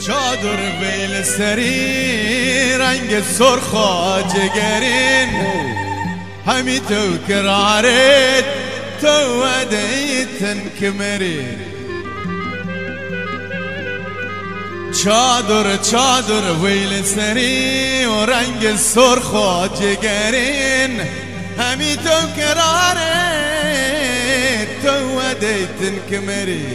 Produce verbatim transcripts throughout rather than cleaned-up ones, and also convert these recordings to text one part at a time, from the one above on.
چادر ویل سری رنگ سرخا جگرین همی تو کرارت تو ودیتن کمری چادر چادر ویل سری و رنگ سرخا جگرین همی تو کرارت تو ودیتن کمری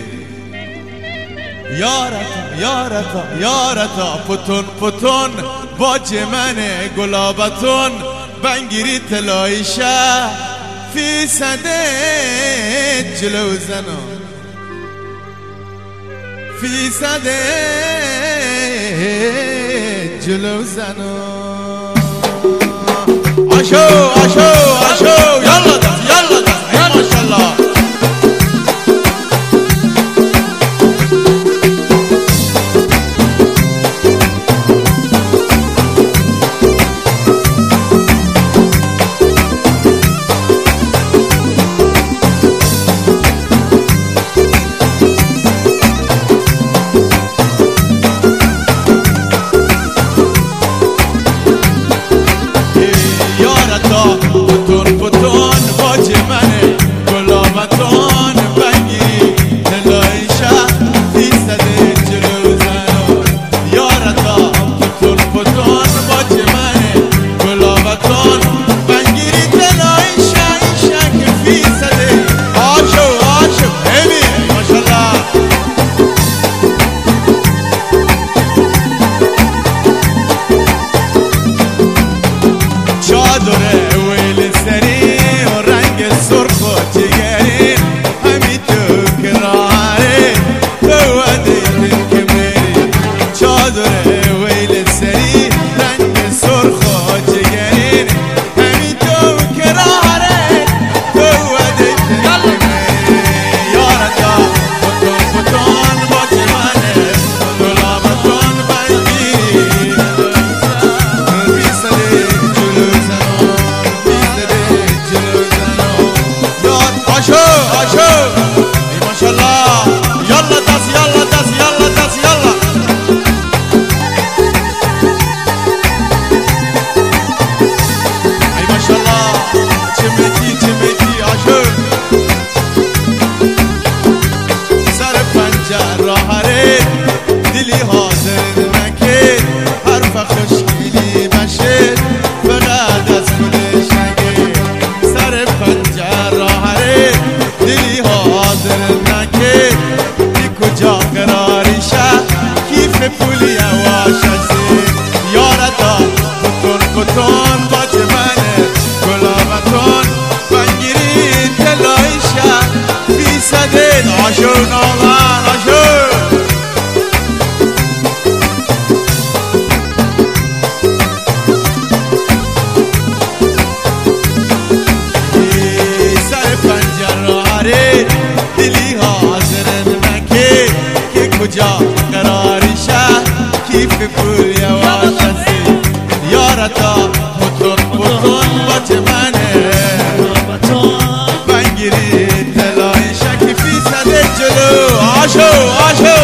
یارتا یارتا یارتا پتون پتون باج منه گلابتون بنگیری تلایشه فی صده جلو زنو فی صده جلو زنو عشو عشو عشو یالا دست یالا دست ای ماشالله پتون پتون باج منه گلابتون بنگیری تلایشه فی صده جلو زنو یارتا پتون پتون باج منه گلابتون بنگیری تلایشه ایشه که فی صده آشو آشو همی ماشالله چادره سری و رنگ سرخ و جگرین همی تو کراره تو ودیتن کمری چادر ویل سری رنگ سرخ و جگرین همی تو کراره تو ودیتن کمری یارتا پتون پتون باج منه گلابتون بنگیری فی صده جلو زنو عشو عشو ای ماشالله یالا دست یالا دست یالا دست یالا ای ماشالله چمتی چمتی عشو سر پنجر راه ره دلی حاضر نکرد حرف خوشگلی بشه فقط از خودش نگه سر پنجر راه دلی حاضر نکرد بی کجا قراریشه کیف پولی واششه یارتا کتون کتون باج منه گلابتون بنگیری تلایشه فی صده عشو نامن عشو دلی حاضر نکه که کجا قراریشه کیف پول یواشسی یارتا پتون پتون باج منه بنگیری تلایشه که فی صده جلو عشو عشو